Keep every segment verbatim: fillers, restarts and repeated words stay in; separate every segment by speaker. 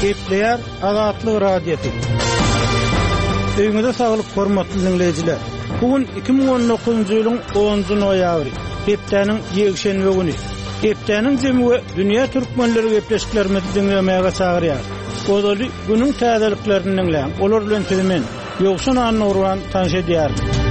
Speaker 1: Gepleyer Azatlyk radiosu. Öňüňizde saglyk hormatly dinleyijiler. Bugün iki bin on dokuzuncu ýylyň onuncu noýabry. Hepdeniň ýekşenbe güni. Hepdeniň jemgy dünýä türkmenleri gepleşiklerimizi dinlemäge çagyrýar. Odaly günüň täzeliklerini dinleýän. Olar bilen temen ýokşan anurwan tanış edýär.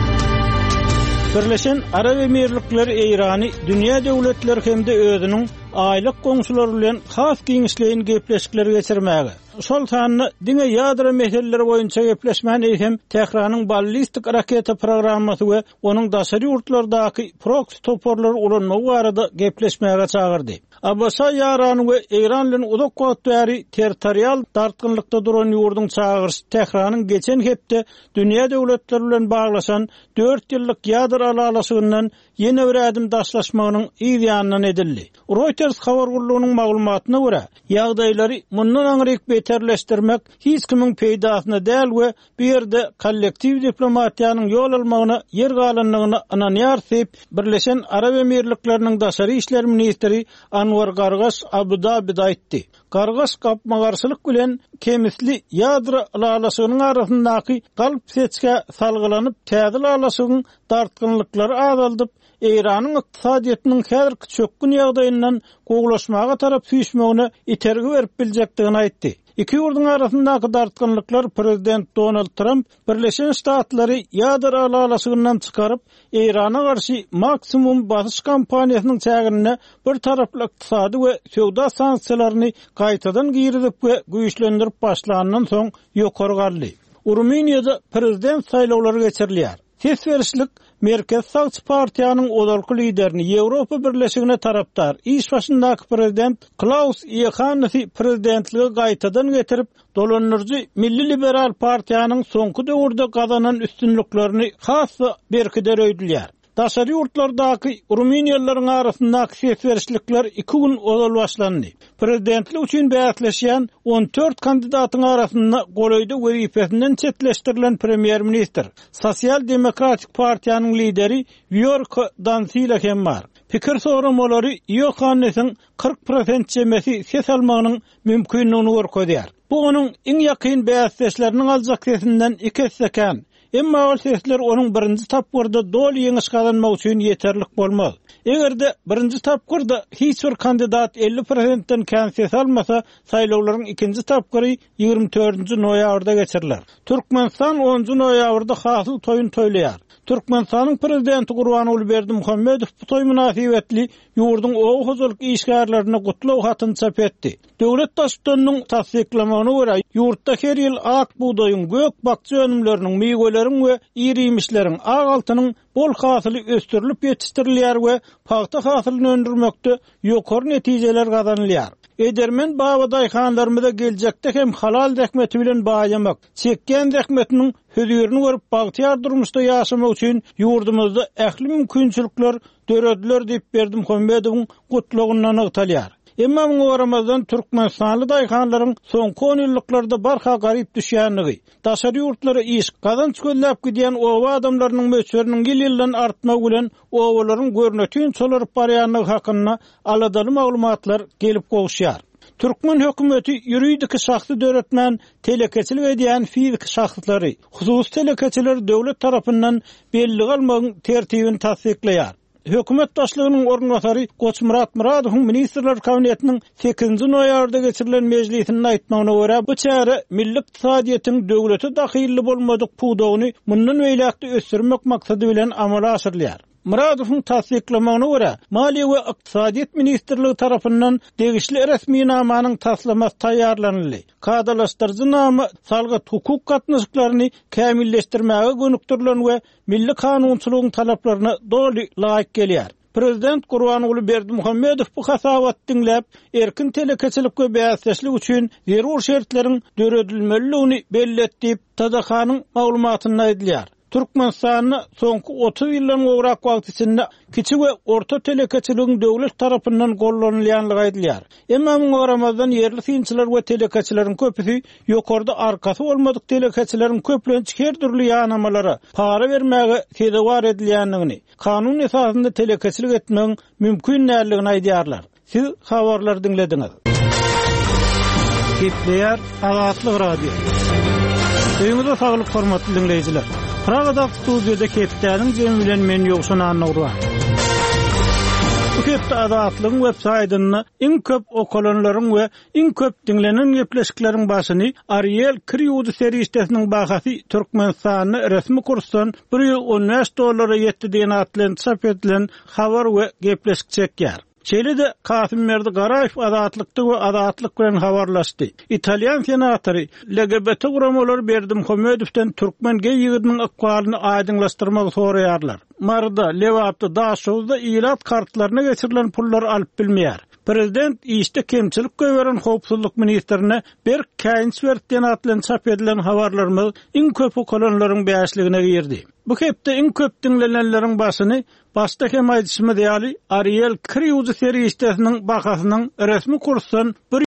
Speaker 1: Birleşen Arab Emirlikleri Eýrany dünýä döwletleri hemde özüniň aýlyk goňşulary bilen has giňişleýin gepleşikleri geçirmäge. Şol sanyny diňe ýadra meseleleri boýunça gepleşmän eýsem Tehranyň ballistik raketa programmasy we onuň daşary ýurtlardaky proxy toporlary ulanmagy barada gepleşmäge çagyrdy. Abasa ýarany we Eýran bilen uzak wagtary territorial dartgynlykda duran ýurduň çagyrşy Tehranyň geçen hepde dünýä döwletleri bilen baglaşan dört ýyllyk ýadra alalasyndan ýene bir adım daşlaşmagynyň ýa-ýanyna edildi. Reuters habar gurulunyň maglumatyna görä, ýagdaýlary mundan aňryk beterleşdirmek hiç kimiň peýdasyna däl we bir ýerde kollektiv diplomatiýanyň ýol almagyna yer galanlygyny ananýar diýip Birleşen Arab Emirlikleriniň daşary işler ministri Anwar Gargaş Abu Dabi'de aýtdy. Gargaş gapmagarçylyk bilen kemisli ýadra alalasynyň arasyndaky galp seçke salgylanyp täze alalasynyň dartgynlyklary azaldyp Eýranyň ykdysadyetiniň häzirki çökkün ýagdaýyndan gowlaşmaga tarap süýşmegine itergi berip biljekdigini aýtdy. İki ýurduň arasyndaky dartgynlyklar Prezident Donald Trump Birleşen Ştatlary ýadra alalasyndan çykaryp Eýrana garşy maksimum basyş kampaniýasynyň çägirine bir taraply ykdysady we söwda sanksiýalaryny gaýtadan girizip we güýçlendirip başlanandan soň ýokary galdy. Ruminiýada prezident saýlawlary geçirilýär. Ses verişlik Merkez Sağçı Partiýanyň odalky liderini Ýewropa Birleşigine tarapdar iş başyndaky prezident Klaus Ýohannesy prezidentligi gaýtadan getirip dolanyrjy Milli Liberal Partiýanyň soňky döwürde gazanan üstünliklerini hassa berkider öýdülýär. Daşary ýurtlardaky Ruminiýalylaryň arasyndaky ses verişlikler iki gün odal başlandy. Prezidentlik üçin bäsleşýän on dört kandidatyň arasynda golaýdy wezifesinden çetleşdirilen premier minister, Sosial Demokratik Partiýanyň lideri Vjorko Dancila hem bar. Pikir soramolary Ýohannesyň kırk prosent jemesi ses almagynyň mümkinligini görkezýär. Bu onuň iň ýakyn bäsleşleriniň aljak sesinden iki sekan. Emma ol sesler onuň birinji tapgyrda dol ýeňiş kazanmak üçin ýeterlik bolmaz. Egerde birinji tapgyrda hiç bir kandidat elli prosentden kän ses almasa, saýlawlaryň ikinji tapgyry ýygrimi dördünji noýabrda geçiriler. Türkmenistan onuncu noýabrda hasyl toýun toýlaýar. Türkmenistanyň prezidenti Gurbanuly Berdimuhammedow bu toý münasibetli ýurduň ow hozalyk işgärlerini gutlaw hatyny çap etdi. Döwlet daşdanyň tasdiklamagyna görä ýurtda her ýyl ak buğdaýyň, gök bakçy önümleriniň, meýweleriň we iri ýemişleriň ag altynyň bol hasyly östürilip ýetişdirilýär we paxta hasylyny öndürmekde ýokary netijeler gazanylýar. Edermen babaday hanlarymyza geljekde hem halal zähmeti bilen baýamak, çekken zähmetiniň hödürini görüp bagtyar durmuşda ýaşamak üçin ýurdumyzda ähli mümkinçilikler dörediler diýip Berdimuhammedowyň gutlugyndan ygtalýar. Emma bu Ramazan Türkmenistanly daýhanlaryň soňky on ýyllarda barha garyp düşýänligi, daşary ýurtlary iş gazanç göllep gidýän owa adamlarynyň möçberiniň ýyl-ýyldan artmagy bilen owalaryň görnetini çolaryp barýanlygy hakynda aladaly maglumatlar gelip gowşýar. Türkmen hökümeti ýuridik şahsy döretmän telekeçilik edýän fizik şahslary, hususy telekeçiler döwlet tarapyndan belli almagyň tertibini tasdikleýär. Hökümet başlygynyň ornatary Goçmurat Muradowyň ministrler kabinetiniň sekizinji noýabrda geçirilen mejlisinde aýtmagyna görä, bu çäre milli ykdysadyetiň döwlete dahilli bolmadyk puwdagyny mundan beýlekde ösürmek maksady bilen amala aşyrylýar. Muradowyň tasdiklamagyna görä, Maliýe we Ykdysadyet ministrligi tarapyndan degişli resmi namanyň taslamasy taýýarlandy. Kadalaşdyrjy nama salgat hukuk gatnaşyklaryny kämilleşdirmäge gönükdirilen we milli kanunçylygyň talaplaryna doly laýyk gelýär. Prezident Gurbanuly Berdimuhammedow bu hasabat dinläp, erkin telekeçilikle bäsleşlik üçin zerur şertleriň döredilmeliligini belli etdi, Tadakanyň maglumatyny aýdylýar. Türkmenistanyň soňky otuz ýyldan gowrak wagt içinde kiçik we orta telekeçiligiň döwlet tarapyndan gollanylýanlygy aýdylýar. Emma bu Ramazan ýerli synçylar we telekeçileriň köpüsi ýokarda arkasy bolmadyk telekeçileriň köplençik her türlü ýanamalara para bermäge tedawar edilýänligini, kanun esasynda telekeçilik etmegiň mümkin näligini aýdýarlar. Siz habarlar dinlediňiz. Gepleyer Azatlyk Radio. Öňüňizde saglyk hormatly dinleýijiler. Pragada studiýada Kepdäniň jemi bilen men ýokşun anlaýar. Bu Kepde Azatlygyň websaýtyny iň köp okulanlaryň we iň köp dinlenen gepleşikleriň başyny Ariel Kriýudy serýesiniň bahasy Türkmenistanyň resmi kursdan bir ýyl on beş dollara ýetdi diýen atlan çap edilen habar we gepleşik çekýär. Çeýlede Kasym Merdi Garaýew azatlykdy we azatlyk bilen habarlaşdy. Italiýan senatory L G B T guramalar Berdim Hömedowden türkmen geý ýigidiniň akwalyny aýdyňlaşdyrmak soraýarlar. Marda Lewapda daşowda ilat kartlaryna geçirilen pullar alyp bilmeýär. Prezident işte kemçilik göweren howpsuzlyk ministrine bir Kainsworth diýen atlan çap edilen habarlarymyz iň köp okulanlaryň beýasligine girdi. Bu hepde iň köp dinlenenleriň başyny başda hem aýdyşmy diýýäli Ariel Kriýudy serýesiniň bakasynyň resmi kursdan bir